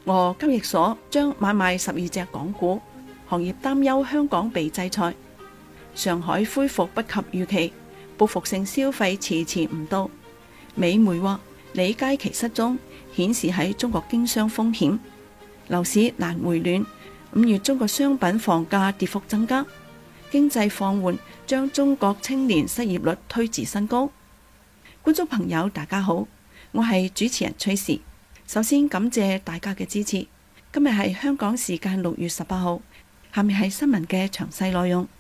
俄交易所將買賣12隻港股，行業擔憂香港被制裁。上海恢復不及預期，報復性消費遲遲唔到。美媒話李佳琦失蹤，顯示喺中國經商風險。樓市難回暖，5月中國商品房價跌幅增加。經濟放緩將中國青年失業率推至新高。觀眾朋友大家好，我係主持人崔時。首先感謝大家嘅支持。今日係香港時間6月18號，下面係新聞嘅詳細內容。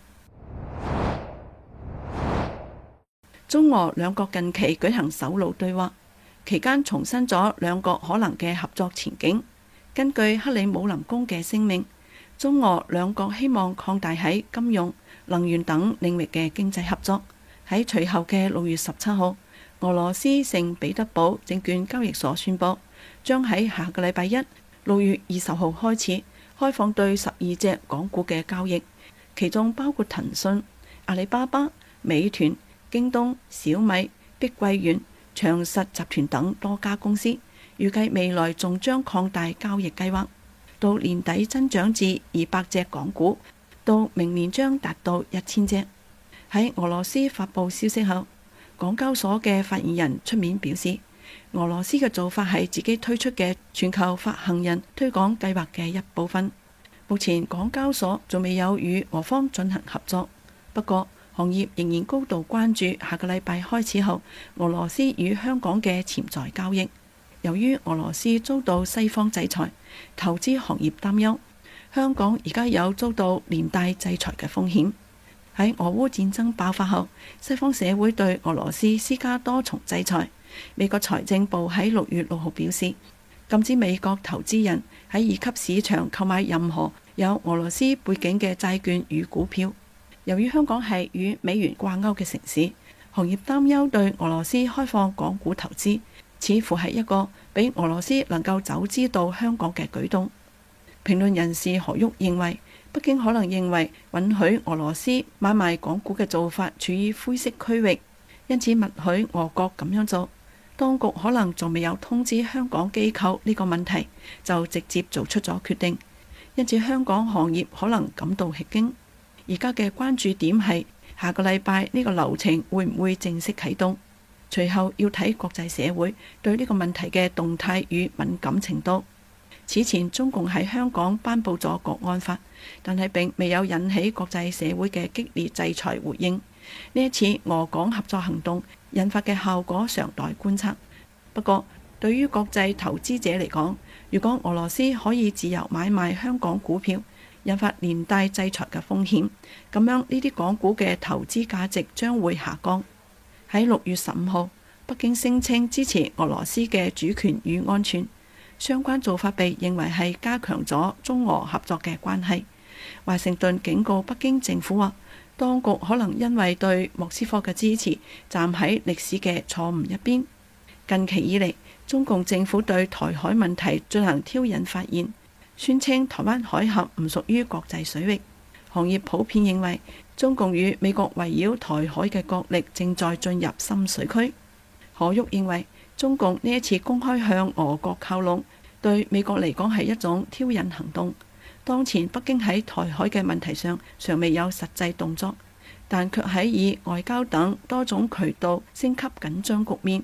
中俄兩國近期舉行首腦對話，期間重申咗兩國可能嘅合作前景。根據克里姆林宮嘅聲明，中俄兩國希望擴大喺金融、能源等領域嘅經濟合作。喺隨後嘅6月17號，俄羅斯聖彼得堡證券交易所宣布，將喺下個禮拜一6月20號開始開放對12隻港股嘅交易，其中包括騰訊、阿里巴巴、美團、京東、小米、碧桂園、長實集團等多家公司。預計未來仲將擴大交易計劃，到年底增長至200隻港股，到明年將達到1000隻。喺俄羅斯發布消息後，港交所嘅發言人出面表示，俄羅斯嘅做法係自己推出嘅全球發行人推廣計劃嘅一部分。目前港交所仲未有與俄方進行合作，不過行業仍然高度關注下個禮拜開始後俄羅斯與香港嘅潛在交易。由於俄羅斯遭到西方制裁，投資行業擔憂香港而家有遭到連帶制裁嘅風險。喺俄烏戰爭爆發後，西方社會對俄羅斯施加多重制裁。美國財政部喺6月6號表示，禁止美國投資人喺二級市場購買任何有俄羅斯背景嘅債券與股票。由於香港係與美元掛鈎嘅城市，行業擔憂對俄羅斯開放港股投資似乎係一個俾俄羅斯能夠走資到香港嘅舉動。評論人士何旭認為，北京可能認為允許俄羅斯買賣港股嘅做法處於灰色區域，因此默許俄國咁樣做。當局可能仲未有通知香港機構呢個問題，就直接做出咗決定，因此香港行業可能感到吃驚。而家嘅關注點係下個禮拜呢個流程會唔會正式啟動？隨後要睇國際社會對呢個問題嘅動態與敏感程度。此前中共喺香港頒布咗國安法，但係並未有引起國際社會嘅激烈制裁回應。呢一次俄港合作行動引發嘅效果尚待觀察。不過對於國際投資者嚟講，如果俄羅斯可以自由買賣香港股票，引發連帶制裁嘅風險，咁樣呢啲港股嘅投資價值將會下降。喺6月15號，北京聲稱支持俄羅斯嘅主權與安全，相關做法被認為係加強咗中俄合作嘅關係。華盛頓警告北京政府話，當局可能因為對莫斯科嘅支持，站喺歷史嘅錯誤一邊。近期以嚟，中共政府對台海問題進行挑釁發言，宣稱台灣海峽唔屬於國際水域。行業普遍認為，中共與美國圍繞台海嘅角力正在進入深水區。何旭認為，中共呢一次公開向俄國靠攏，對美國嚟講係一種挑釁行動。當前北京喺台海嘅問題上尚未有實際動作，但卻喺以外交等多種渠道升級緊張局面。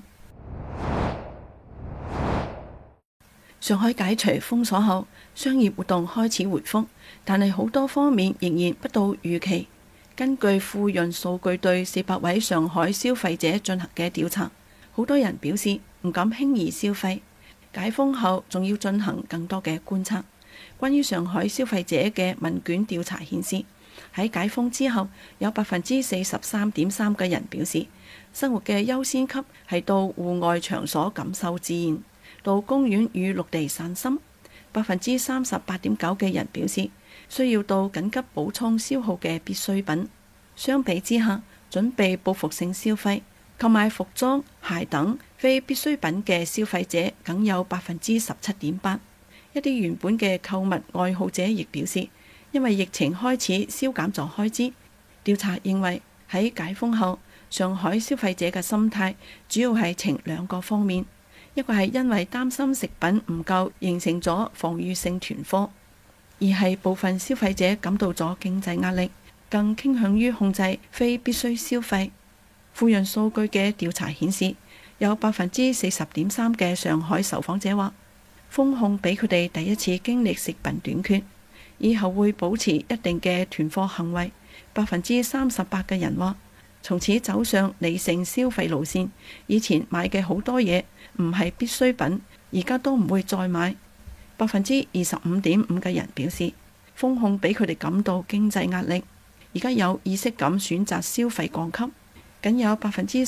上海解除封鎖後，商業活動開始回復，但係好多方面仍然不到預期。根據富潤數據對400位上海消費者進行嘅調查，好多人表示唔敢輕易消費。解封後仲要進行更多嘅觀察。關於上海消費者嘅問卷調查顯示，喺解封之後，有43.3%嘅人表示，生活嘅優先級係到戶外場所感受自然，到公園與陸地散心。38.9%嘅人表示需要到緊急補充消耗嘅必需品。相比之下，準備報復性消費、購買服裝、鞋等非必需品嘅消費者僅有17.8%。一啲原本嘅購物愛好者亦表示，因為疫情開始削減咗開支。調查認為喺解封後，上海消費者嘅心態主要係呈兩個方面， 一個係因為擔心食品唔夠，形成咗防禦性囤貨；二係部分消費者感到咗經濟壓力，更傾向於控制非必需消費。富潤數據嘅調查顯示，有40.3%嘅上海受訪者話，封控俾佢哋第一次經歷食品短缺，以後會保持一定嘅囤貨行為。38%嘅人話，從此走上理性消費路線，以前買嘅好多嘢唔係必需品，而家都唔會再買。25.5%嘅人表示，封控俾佢哋感到經濟壓力，而家有意識咁選擇消費降級。僅有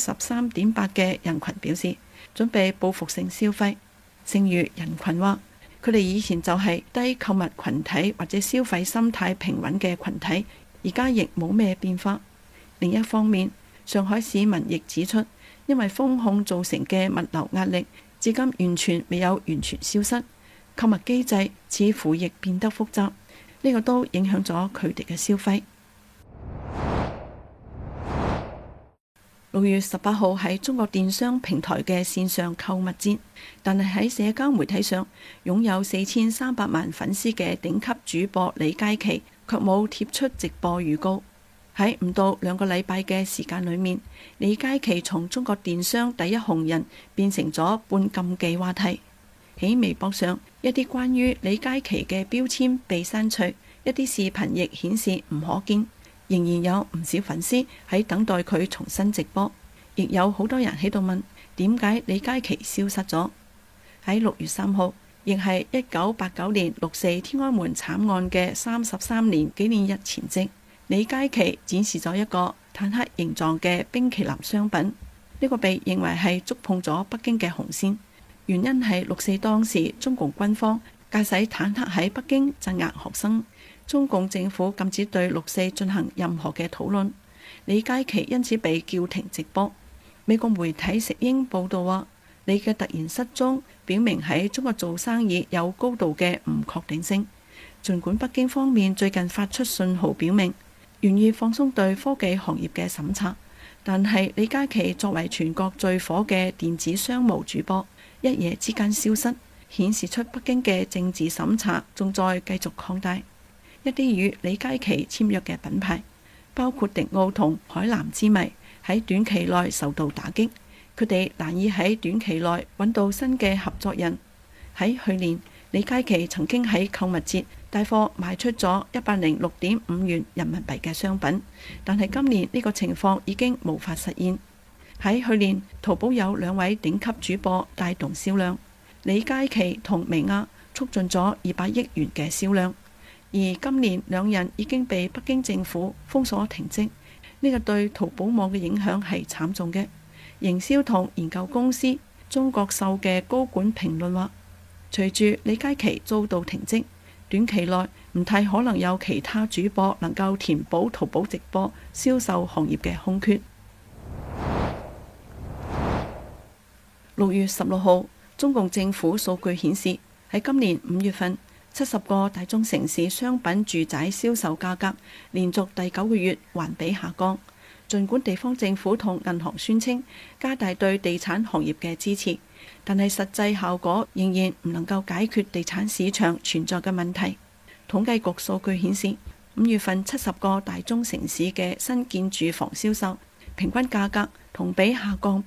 13.8%嘅人群表示準備報復性消費。剩餘人群話，佢哋以前就係低購物群體或者消費心態平穩嘅群體，而家亦冇咩變化。另一方面，上海市民亦指出，因為封控造成嘅物流壓力至今完全未有完全消失，購物機制似乎亦變得複雜，呢個都影響咗佢哋嘅消費。6月18號係中國電商平台嘅線上購物節，但係喺社交媒體上擁有4300萬粉絲嘅頂級主播李佳琦卻冇貼出直播預告。喺唔到2個禮拜嘅時間裏面，李佳琦從中國電商第一紅人變成咗半禁忌話題。喺微博上，一啲關於李佳琦嘅標籤被刪除，一啲視頻亦顯示唔可見。仍然有唔少粉絲喺等待佢重新直播，亦有好多人喺度問點解李佳琦消失咗。喺6月3號，亦係1989年6.4天安門慘案嘅33年紀念日前夕，李佳琦展示咗一個坦克形狀嘅冰淇淋商品，呢個被認為係觸碰咗北京嘅紅線，原因係6.4當時中共軍方駕駛坦克喺北京鎮壓學生。中共政府禁止對6.4進行任何嘅討論，李佳琦因此被叫停直播。美國媒體石英報道話，李嘅突然失蹤表明喺中國做生意有高度嘅唔確定性。儘管北京方面最近發出信號表明願意放鬆對科技行業嘅審查，但係李佳琦作為全國最火嘅電子商務主播，一夜之間消失，顯示出北京嘅政治審查仲在繼續擴大。一啲與李佳琦簽約嘅品牌，包括迪奧同海藍之謎，喺短期內受到打擊，佢哋難以喺短期內揾到新嘅合作人。喺去年，李佳琦曾經喺購物節帶貨賣出咗106.5元人民幣嘅商品，但係今年呢個情況已經無法實現。喺去年，淘寶有2位頂級主播帶動銷量，李佳琦同薇婭促進咗200億元嘅銷量。而今年2人已經被北京政府封鎖停職，呢個對淘寶網嘅影響係慘重嘅。營銷同研究公司中國秀嘅高管評論話，隨住李佳琦遭到停職，短期內唔太可能有其他主播能夠填補淘寶直播銷售行業嘅空缺。6月16號，中共政府數據顯示，喺今年5月份，70個大中城市商品住宅銷售價格連續第9個月環比下降。儘管地方政府同銀行宣稱加大對地產行業嘅支持，但係實際效果仍然唔能夠解決地產市場存在嘅問題。統計局數據顯示，5月份70個大中城市嘅新建住房銷售平均價格同比下降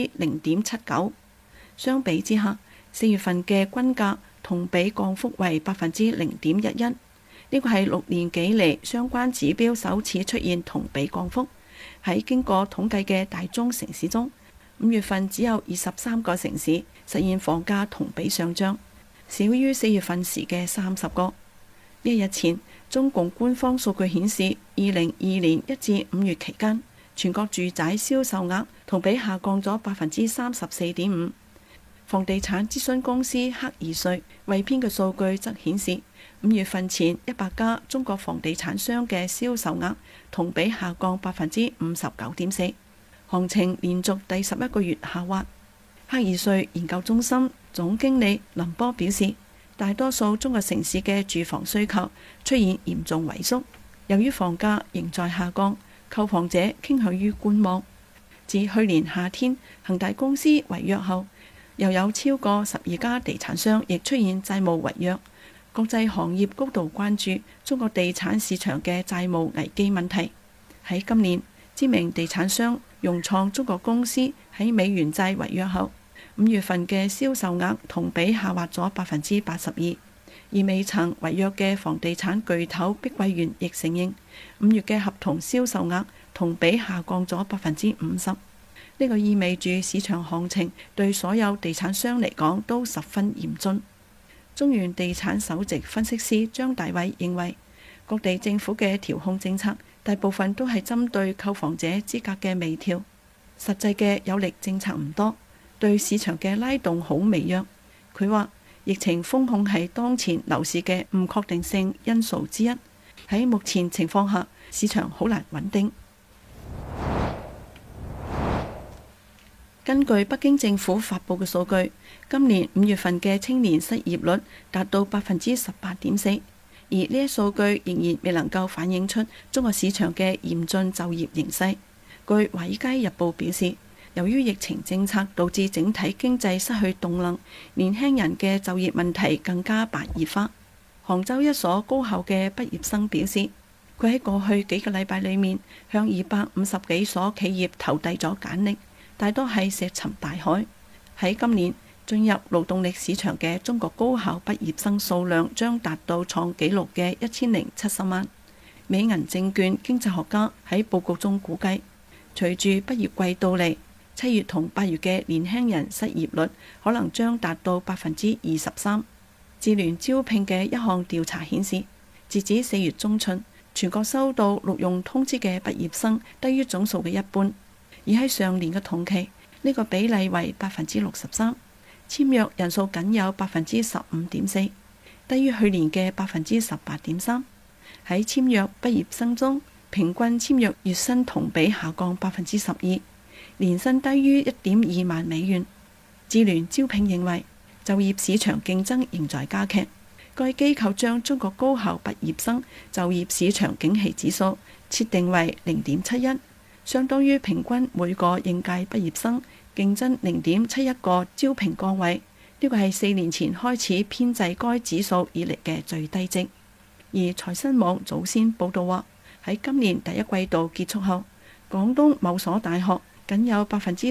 0.79%。相比之下，4月份嘅均價同比降幅為0.11%，呢個係6年幾嚟相關指標首次出現同比降幅。喺經過統計嘅大中城市中，5月份只有23個城市實現房價同比上漲，少於4月份時嘅30個。1日前，中共官方數據顯示，2022年1至5月期間，全國住宅銷售額同比下降咗34.5%。房地產諮詢公司克爾瑞為編嘅數據則顯示，5月份前100家中國房地產商嘅銷售額同比下降59.4%，行情連續第11個月下滑。克爾瑞研究中心總經理林波表示，大多數中國城市嘅住房需求出現嚴重萎縮，由於房價仍在下降，購房者傾向於觀望。自去年夏天恒大公司違約後， 又有超過12家地產商亦出現債務違約。國際行業高度關注中國地產市場嘅債務危機問題。喺今年，知名地產商融創中國公司喺美元債違約後，5月份嘅銷售額同比下滑咗82%，而未曾違約嘅房地產巨頭碧桂園亦承認5月嘅合同銷售額同比下降咗50%。呢個意味住市場行情對所有地產商嚟講都十分嚴峻。中原地產首席分析師張大偉認為，各地政府嘅調控政策大部分都係針對購房者資格嘅微調，實際嘅有力政策唔多，對市場嘅拉動好微弱。佢話，疫情封控係當前樓市嘅唔確定性因素之一，喺目前情況下，市場好難穩定。根據北京政府發布嘅數據，今年5月份嘅青年失業率達到18.4%，而呢一數據仍然未能夠反映出中國市場嘅嚴峻就業形勢。據《華爾街日報》表示，由於疫情政策導致整體經濟失去動能，年輕人嘅就業問題更加白熱化。杭州一所高校嘅畢業生表示，佢喺過去幾個禮拜裏面向250幾所企業投遞咗簡歷，大多係石沉大海。喺今年進入勞動力市場嘅中國高校畢業生數量將達到創紀錄嘅1070萬。美銀證券經濟學家喺報告中估計，隨住畢業季到嚟，7月同8月嘅年輕人失業率可能將達到23%。智聯招聘嘅一項調查顯示，截止4月中旬，全國收到錄用通知嘅畢業生低於總數嘅一半。而喺上年嘅同期，呢個比例為63%，簽約人數僅有15.4%，低於去年嘅18.3%。喺簽約畢業生中，平均簽約月薪同比下降12%，年薪低於1.2萬美元。智聯招聘認為，就業市場競爭仍在加劇。該機構將中國高校畢業生就業市場景氣指數設定為0.71。相當於平均每個應屆畢業生競爭0.71個招聘崗位，呢個係4年前開始編製該指數以嚟嘅最低值。而財新網早先報道話，喺今年第一季度結束後，廣東某所大學僅有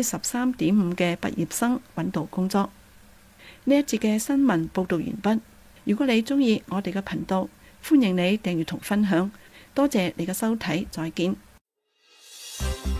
13.5%嘅畢業生揾到工作。呢一節嘅新聞報道完畢。如果你鍾意我哋嘅頻道，歡迎你訂閱同分享。多謝你嘅收睇，再見。